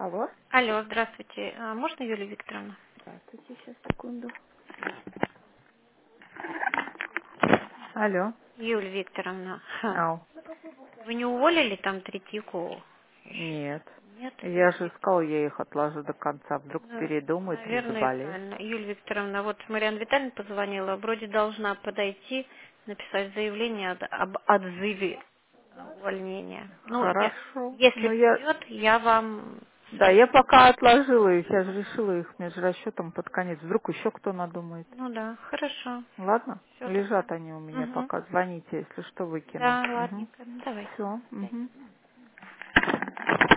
Алло? Алло, здравствуйте. Можно Юлия Викторовна? Здравствуйте, сейчас, секунду. Алло. Юлия Викторовна, Ау. вы не уволили там Третьякову? Нет. Нет, Я Юлия же Викторовна. сказала, я их отложу до конца. Вдруг передумает или Наверное, и заболеет. правильно. Юлия Викторовна, вот Марьяна Витальевна позвонила, вроде должна подойти, написать заявление об отзыве увольнения. Ну, Хорошо. если Ну, я... придет, я вам Да, я сообщу. пока отложила их. Я же решила их межрасчетом под конец. Вдруг еще кто надумает. Ну да, хорошо. Ладно? Все тогда. Лежат они у меня Угу. пока. Звоните, если что, выкину. Да, Угу. ладненько. Ну, давайте. Все. До свидания. Угу.